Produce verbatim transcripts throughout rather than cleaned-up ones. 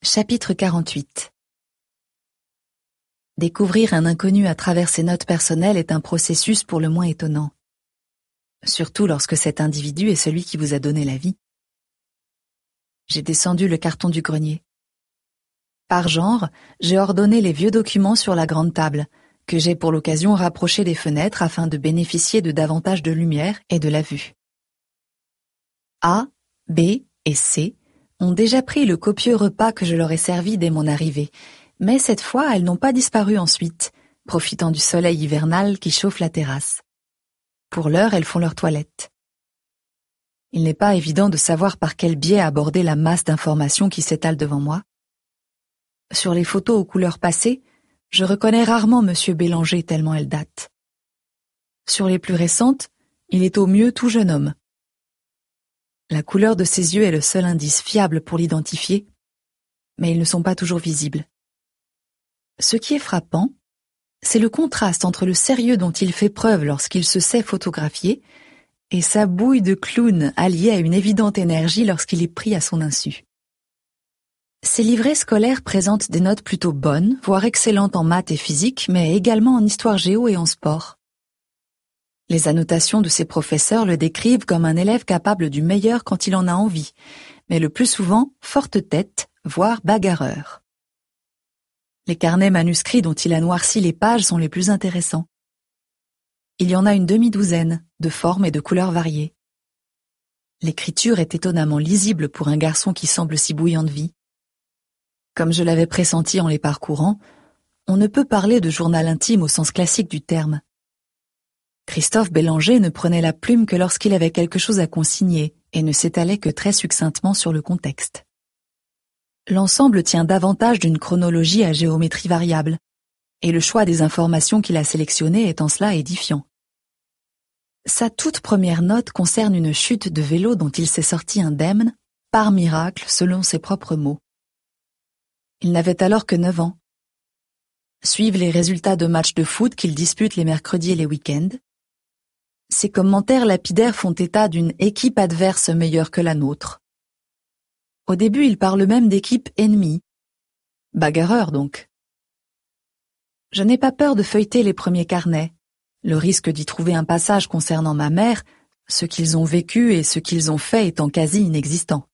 Chapitre quarante-huit. Découvrir un inconnu à travers ses notes personnelles est un processus pour le moins étonnant. Surtout lorsque cet individu est celui qui vous a donné la vie. J'ai descendu le carton du grenier. Par genre, j'ai ordonné les vieux documents sur la grande table, que j'ai pour l'occasion rapprochés des fenêtres afin de bénéficier de davantage de lumière et de la vue. A, B et C ont déjà pris le copieux repas que je leur ai servi dès mon arrivée, mais cette fois elles n'ont pas disparu ensuite, profitant du soleil hivernal qui chauffe la terrasse. Pour l'heure, elles font leur toilette. Il n'est pas évident de savoir par quel biais aborder la masse d'informations qui s'étale devant moi. Sur les photos aux couleurs passées, je reconnais rarement Monsieur Bélanger tellement elles datent. Sur les plus récentes, il est au mieux tout jeune homme. La couleur de ses yeux est le seul indice fiable pour l'identifier, mais ils ne sont pas toujours visibles. Ce qui est frappant, c'est le contraste entre le sérieux dont il fait preuve lorsqu'il se sait photographier et sa bouille de clown alliée à une évidente énergie lorsqu'il est pris à son insu. Ses livrets scolaires présentent des notes plutôt bonnes, voire excellentes en maths et physique, mais également en histoire géo et en sport. Les annotations de ses professeurs le décrivent comme un élève capable du meilleur quand il en a envie, mais le plus souvent forte tête, voire bagarreur. Les carnets manuscrits dont il a noirci les pages sont les plus intéressants. Il y en a une demi-douzaine, de formes et de couleurs variées. L'écriture est étonnamment lisible pour un garçon qui semble si bouillant de vie. Comme je l'avais pressenti en les parcourant, on ne peut parler de journal intime au sens classique du terme. Christophe Bélanger ne prenait la plume que lorsqu'il avait quelque chose à consigner et ne s'étalait que très succinctement sur le contexte. L'ensemble tient davantage d'une chronologie à géométrie variable, et le choix des informations qu'il a sélectionnées est en cela édifiant. Sa toute première note concerne une chute de vélo dont il s'est sorti indemne, par miracle selon ses propres mots. Il n'avait alors que neuf ans. Suivent les résultats de matchs de foot qu'il dispute les mercredis et les week-ends. Ses commentaires lapidaires font état d'une équipe adverse meilleure que la nôtre. Au début, il parle même d'équipe ennemie. Bagarreur, donc. Je n'ai pas peur de feuilleter les premiers carnets. Le risque d'y trouver un passage concernant ma mère, ce qu'ils ont vécu et ce qu'ils ont fait étant quasi inexistant.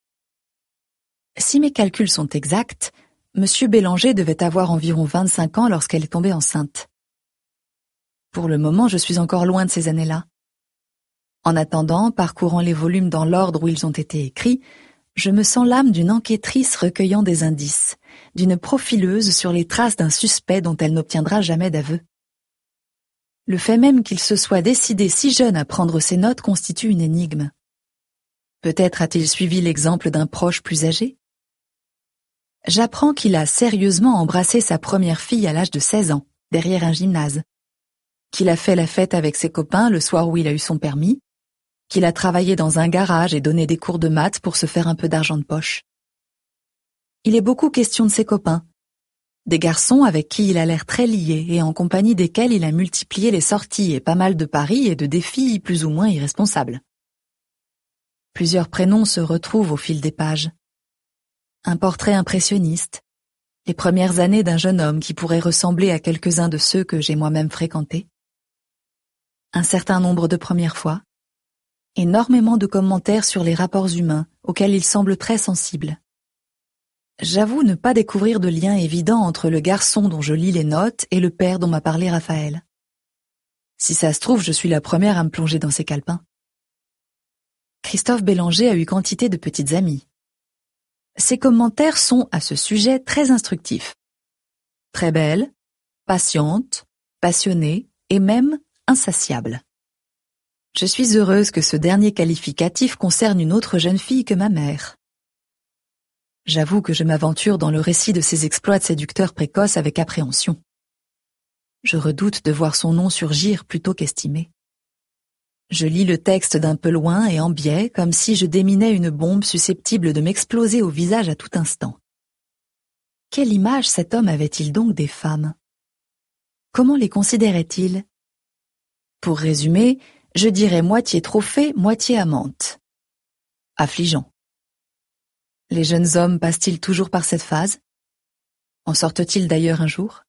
Si mes calculs sont exacts, Monsieur Bélanger devait avoir environ vingt-cinq ans lorsqu'elle est tombée enceinte. Pour le moment, je suis encore loin de ces années-là. En attendant, parcourant les volumes dans l'ordre où ils ont été écrits, je me sens l'âme d'une enquêtrice recueillant des indices, d'une profileuse sur les traces d'un suspect dont elle n'obtiendra jamais d'aveu. Le fait même qu'il se soit décidé si jeune à prendre ses notes constitue une énigme. Peut-être a-t-il suivi l'exemple d'un proche plus âgé? J'apprends qu'il a sérieusement embrassé sa première fille à l'âge de seize ans, derrière un gymnase, qu'il a fait la fête avec ses copains le soir où il a eu son permis, qu'il a travaillé dans un garage et donné des cours de maths pour se faire un peu d'argent de poche. Il est beaucoup question de ses copains, des garçons avec qui il a l'air très lié et en compagnie desquels il a multiplié les sorties et pas mal de paris et de défis plus ou moins irresponsables. Plusieurs prénoms se retrouvent au fil des pages. Un portrait impressionniste, les premières années d'un jeune homme qui pourrait ressembler à quelques-uns de ceux que j'ai moi-même fréquentés, un certain nombre de premières fois, énormément de commentaires sur les rapports humains auxquels il semble très sensible. J'avoue ne pas découvrir de lien évident entre le garçon dont je lis les notes et le père dont m'a parlé Raphaël. Si ça se trouve, je suis la première à me plonger dans ces calepins. Christophe Bélanger a eu quantité de petites amies. Ses commentaires sont, à ce sujet, très instructifs. Très belle, patiente, passionnée et même insatiable. Je suis heureuse que ce dernier qualificatif concerne une autre jeune fille que ma mère. J'avoue que je m'aventure dans le récit de ses exploits de séducteur précoce avec appréhension. Je redoute de voir son nom surgir plutôt qu'estimer. Je lis le texte d'un peu loin et en biais, comme si je déminais une bombe susceptible de m'exploser au visage à tout instant. Quelle image cet homme avait-il donc des femmes? Comment les considérait-il? Pour résumer, je dirais moitié trophée, moitié amante. Affligeant. Les jeunes hommes passent-ils toujours par cette phase? En sortent-ils d'ailleurs un jour?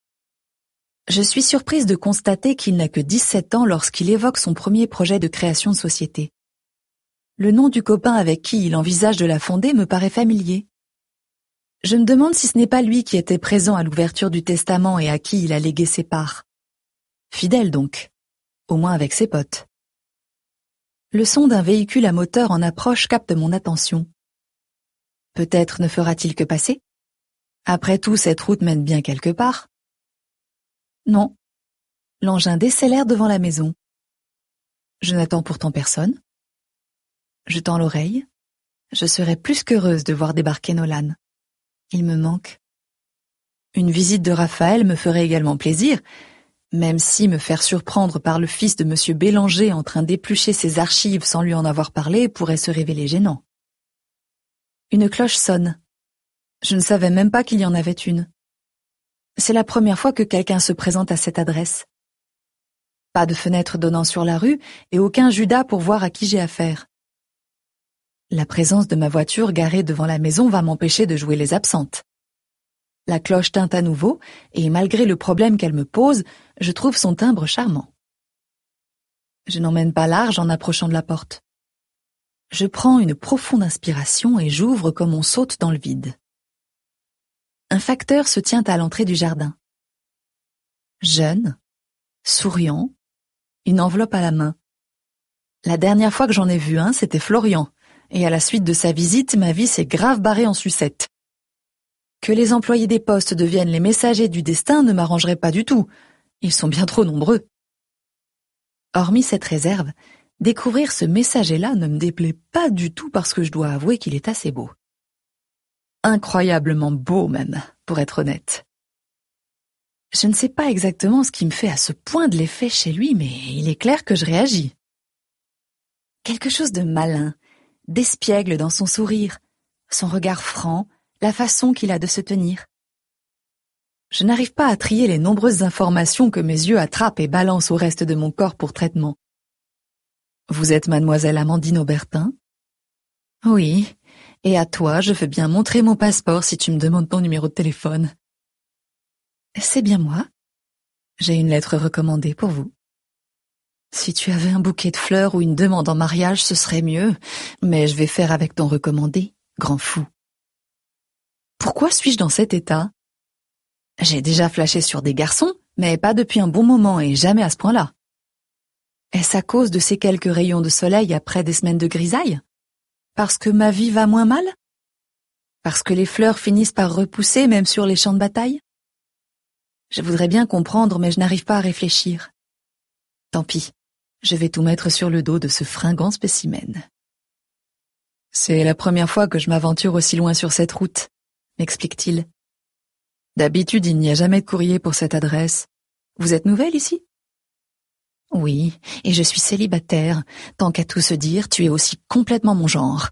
Je suis surprise de constater qu'il n'a que dix-sept ans lorsqu'il évoque son premier projet de création de société. Le nom du copain avec qui il envisage de la fonder me paraît familier. Je me demande si ce n'est pas lui qui était présent à l'ouverture du testament et à qui il a légué ses parts. Fidèle donc, au moins avec ses potes. Le son d'un véhicule à moteur en approche capte mon attention. Peut-être ne fera-t-il que passer? Après tout, cette route mène bien quelque part. Non, l'engin décélère devant la maison. Je n'attends pourtant personne. Je tends l'oreille. Je serais plus qu'heureuse de voir débarquer Nolan. Il me manque. Une visite de Raphaël me ferait également plaisir, même si me faire surprendre par le fils de Monsieur Bélanger en train d'éplucher ses archives sans lui en avoir parlé pourrait se révéler gênant. Une cloche sonne. Je ne savais même pas qu'il y en avait une. C'est la première fois que quelqu'un se présente à cette adresse. Pas de fenêtre donnant sur la rue et aucun Judas pour voir à qui j'ai affaire. La présence de ma voiture garée devant la maison va m'empêcher de jouer les absentes. La cloche tinte à nouveau, et malgré le problème qu'elle me pose, je trouve son timbre charmant. Je n'emmène pas large en approchant de la porte. Je prends une profonde inspiration et j'ouvre comme on saute dans le vide. Un facteur se tient à l'entrée du jardin. Jeune, souriant, une enveloppe à la main. La dernière fois que j'en ai vu un, c'était Florian. Et à la suite de sa visite, ma vie s'est grave barrée en sucette. Que les employés des postes deviennent les messagers du destin ne m'arrangerait pas du tout. Ils sont bien trop nombreux. Hormis cette réserve, découvrir ce messager-là ne me déplaît pas du tout parce que je dois avouer qu'il est assez beau. Incroyablement beau même, pour être honnête. Je ne sais pas exactement ce qui me fait à ce point de l'effet chez lui, mais il est clair que je réagis. Quelque chose de malin, d'espiègle dans son sourire, son regard franc, la façon qu'il a de se tenir. Je n'arrive pas à trier les nombreuses informations que mes yeux attrapent et balancent au reste de mon corps pour traitement. Vous êtes mademoiselle Amandine Aubertin? Oui, et à toi, je veux bien montrer mon passeport si tu me demandes ton numéro de téléphone. C'est bien moi. J'ai une lettre recommandée pour vous. Si tu avais un bouquet de fleurs ou une demande en mariage, ce serait mieux, mais je vais faire avec ton recommandé, grand fou. Pourquoi suis-je dans cet état? J'ai déjà flashé sur des garçons, mais pas depuis un bon moment et jamais à ce point-là. Est-ce à cause de ces quelques rayons de soleil après des semaines de grisaille? Parce que ma vie va moins mal? Parce que les fleurs finissent par repousser même sur les champs de bataille? Je voudrais bien comprendre, mais je n'arrive pas à réfléchir. Tant pis. Je vais tout mettre sur le dos de ce fringant spécimen. C'est la première fois que je m'aventure aussi loin sur cette route, m'explique-t-il. D'habitude, il n'y a jamais de courrier pour cette adresse. Vous êtes nouvelle ici? Oui, et je suis célibataire. Tant qu'à tout se dire, tu es aussi complètement mon genre.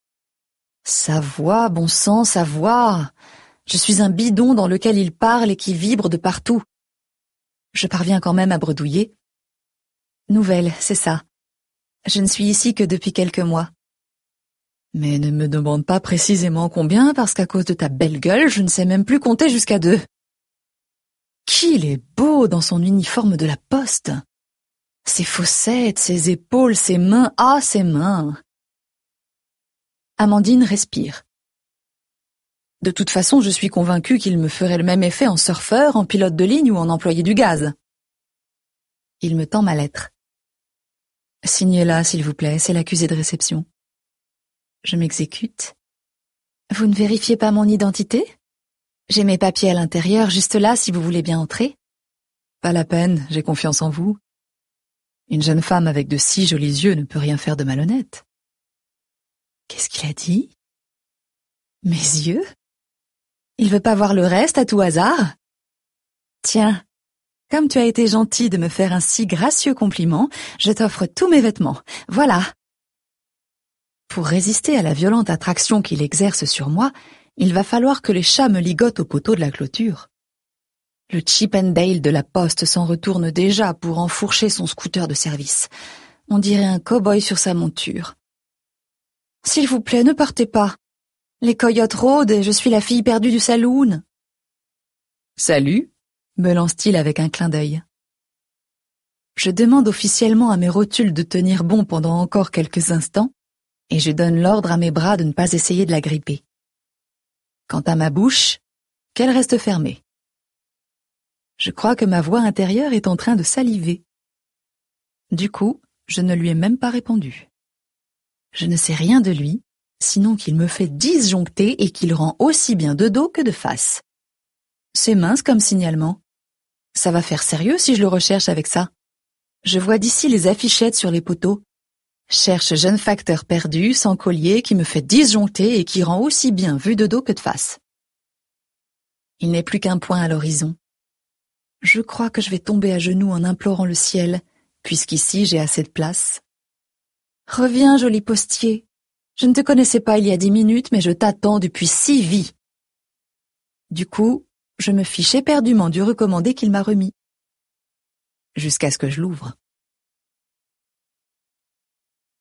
Sa voix, bon sang, sa voix. Je suis un bidon dans lequel il parle et qui vibre de partout. Je parviens quand même à bredouiller. Nouvelle, c'est ça. Je ne suis ici que depuis quelques mois. Mais ne me demande pas précisément combien, parce qu'à cause de ta belle gueule, je ne sais même plus compter jusqu'à deux. Qu'il est beau dans son uniforme de la poste. Ses fossettes, ses épaules, ses mains, ah, ses mains. Amandine respire. De toute façon, je suis convaincue qu'il me ferait le même effet en surfeur, en pilote de ligne ou en employé du gaz. Il me tend ma lettre. Signez-la, s'il vous plaît, c'est l'accusé de réception. Je m'exécute. Vous ne vérifiez pas mon identité? J'ai mes papiers à l'intérieur, juste là, si vous voulez bien entrer. Pas la peine, j'ai confiance en vous. Une jeune femme avec de si jolis yeux ne peut rien faire de malhonnête. Qu'est-ce qu'il a dit? Mes yeux? Il veut pas voir le reste à tout hasard? Tiens, comme tu as été gentil de me faire un si gracieux compliment, je t'offre tous mes vêtements. Voilà. Pour résister à la violente attraction qu'il exerce sur moi, il va falloir que les chats me ligotent au poteau de la clôture. Le Chip and Dale de la poste s'en retourne déjà pour enfourcher son scooter de service. On dirait un cow-boy sur sa monture. S'il vous plaît, ne partez pas. Les Coyote Road et je suis la fille perdue du saloon. Salut, me lance-t-il avec un clin d'œil. Je demande officiellement à mes rotules de tenir bon pendant encore quelques instants, et je donne l'ordre à mes bras de ne pas essayer de la gripper. Quant à ma bouche, qu'elle reste fermée. Je crois que ma voix intérieure est en train de saliver. Du coup, je ne lui ai même pas répondu. Je ne sais rien de lui, sinon qu'il me fait disjoncter et qu'il rend aussi bien de dos que de face. C'est mince comme signalement. Ça va faire sérieux si je le recherche avec ça. Je vois d'ici les affichettes sur les poteaux. Cherche jeune facteur perdu, sans collier, qui me fait disjoncter et qui rend aussi bien vu de dos que de face. Il n'est plus qu'un point à l'horizon. Je crois que je vais tomber à genoux en implorant le ciel, puisqu'ici j'ai assez de place. Reviens, joli postier. Je ne te connaissais pas il y a dix minutes, mais je t'attends depuis six vies. Du coup, je me fiche éperdument du recommandé qu'il m'a remis. Jusqu'à ce que je l'ouvre.